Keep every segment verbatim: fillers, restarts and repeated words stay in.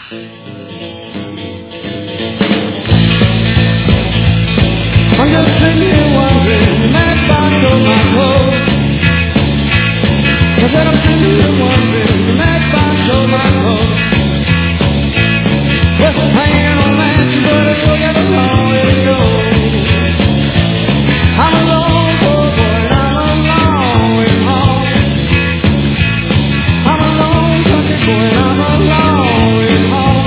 I'm just sitting here wondering, the matchbox on my clothes. I said I'm sitting here wondering, the matchbox on my clothes. Well, I ain't no match, but I look at the long way it goes. I'm a long poor boy, and I'm a long way home. I'm a long country boy, and I'm a long way home.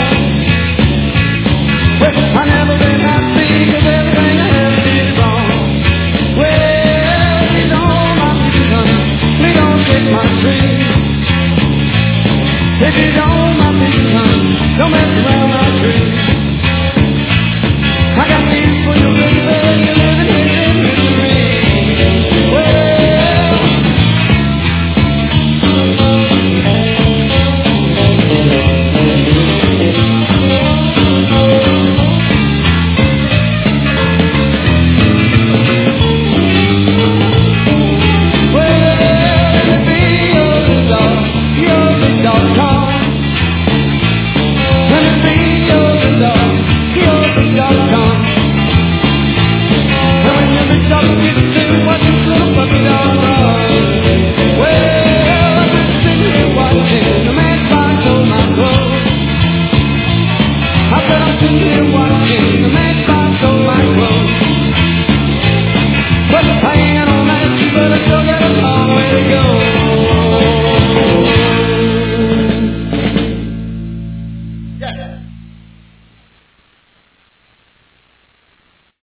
Well, I never been happy, 'cause everything I ever did is wrong. Well, you know my people, please don't take my tree. If you don't, my people, don't mess around.